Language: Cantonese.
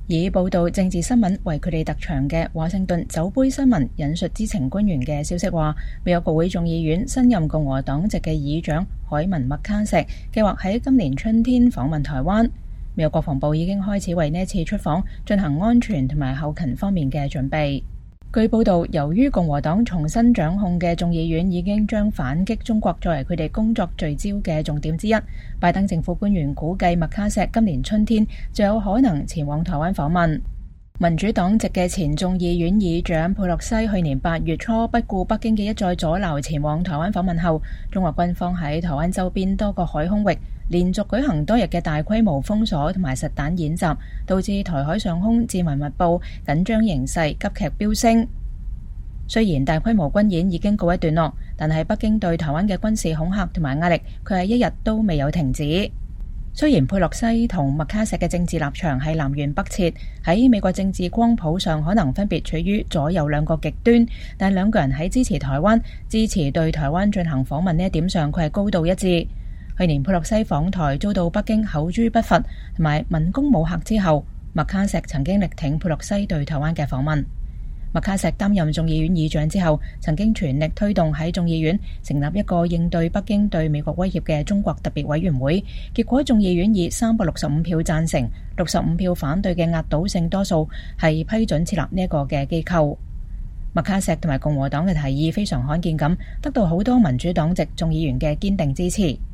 以報導政治新聞為佢哋特長嘅華盛頓酒杯新聞引述知情官員嘅消息話，美國國會眾議院新任共和黨籍嘅議長凱文麥卡錫計劃喺今年春天訪問台灣。美國國防部已經開始為呢次出訪進行安全同埋後勤方面嘅準備。據報導，由於共和黨重新掌控嘅眾議院已經將反擊中國作為佢哋工作聚焦嘅重點之一，拜登政府官員估計麥卡錫今年春天就有可能前往台灣訪問。民主黨籍嘅前眾議院議長佩洛西去年8月初不顧北京嘅一再阻撓前往台灣訪問後，中國軍方喺台灣周邊多個海空域連續舉行多日嘅大規模封鎖同埋實彈演習，導致台海上空戰雲密布，緊張形勢急劇飆升。雖然大規模軍演已經告一段落，但係北京對台灣嘅軍事恐嚇同埋壓力，佢係一日都未有停止。雖然佩洛西同麥卡錫嘅政治立場係南轅北轍，喺美國政治光譜上可能分別處於左右兩個極端，但兩個人喺支持台灣、支持對台灣進行訪問呢一點上，佢係高度一致。去年佩洛西訪台遭到北京口誅筆伐同埋文攻武嚇之後，麥卡錫曾經力挺佩洛西對台灣嘅訪問。麥卡錫擔任眾議院議長之後，曾經全力推動喺眾議院成立一個應對北京對美國威脅嘅中國特別委員會，結果眾議院以365票贊成、65票反對嘅壓倒性多數係批准設立呢一個嘅機構。麥卡錫同埋共和黨嘅提議非常罕見咁，得到好多民主黨籍眾議員嘅堅定支持。